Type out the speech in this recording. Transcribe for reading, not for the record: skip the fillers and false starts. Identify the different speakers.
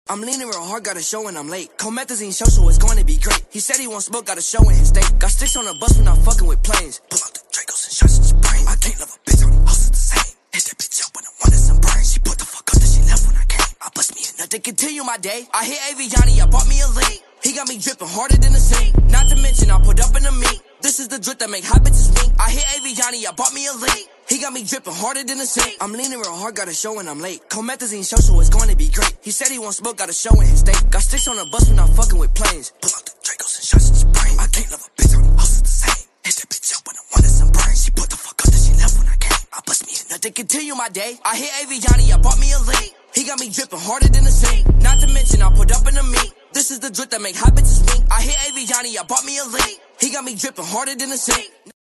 Speaker 1: I'm leaning real hard, got a show and I'm late. Comethazine show, so it's going to be great. He said he won't smoke, got a show in his state. Got sticks on the bus, we not fucking with planes. Pull out the Dracos and shots at your brain. I can't love a bitch, all the hustles the same. Hit that bitch up when I wanted some brain. She put the fuck up, then she left when I came. I bust me a nut to continue my day. I hit Aviani, I bought me a lean. He got me dripping harder than the sink. Not to mention, I put up in the meat. This is the drip that make hot bitches wink. I hit Aviani, I bought me a lean. He got me dripping harder than the sink. I'm leaning real hard, got a show and I'm late. Comethazine show, so it's going to be great. He said he won't smoke, got a show in his state. Got sticks on the bus, we not fucking with planes. Pull out the Dracos and shots at your brain. I can't love a bitch, all the hustles the same. Hit that bitch up when I wanted some brain. She put the fuck up, then she left when I came. I bust me a nut to continue my day. I hit Aviani, I bought me a lean. He got me dripping harder than the sink. Not to mention, I put up in the meat. This is the drip that make hot bitches wink. I hit Aviani, I bought me a lean. He got me dripping harder than the sink.